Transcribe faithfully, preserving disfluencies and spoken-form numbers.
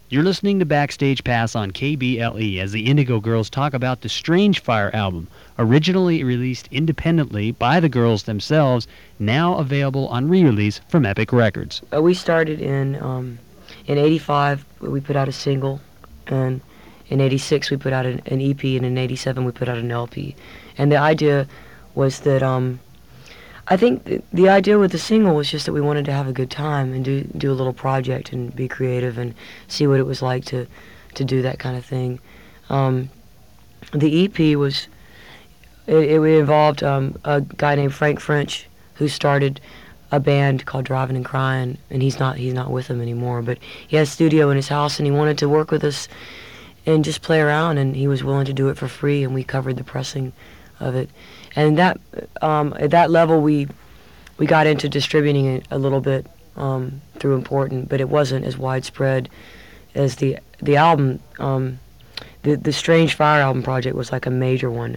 You're listening to Backstage Pass on K B L E as the Indigo Girls talk about the Strange Fire album, originally released independently by the girls themselves, now available on re-release from Epic Records. Uh, we started in um, in eighty-five. We put out a single, and in eighty-six we put out an, an E P, and in eighty-seven we put out an L P. And the idea was that um, I think th- the idea with the single was just that we wanted to have a good time and do do a little project and be creative and see what it was like to to do that kind of thing. Um, the E P was it, it involved um, a guy named Frank French who started a band called Driving and Crying, and he's not he's not with them anymore. But he had a studio in his house, and he wanted to work with us and just play around, and he was willing to do it for free, and we covered the pressing of it. And that um, at that level, we we got into distributing it a little bit um, through Important, but it wasn't as widespread as the the album. Um, the the Strange Fire album project was like a major one.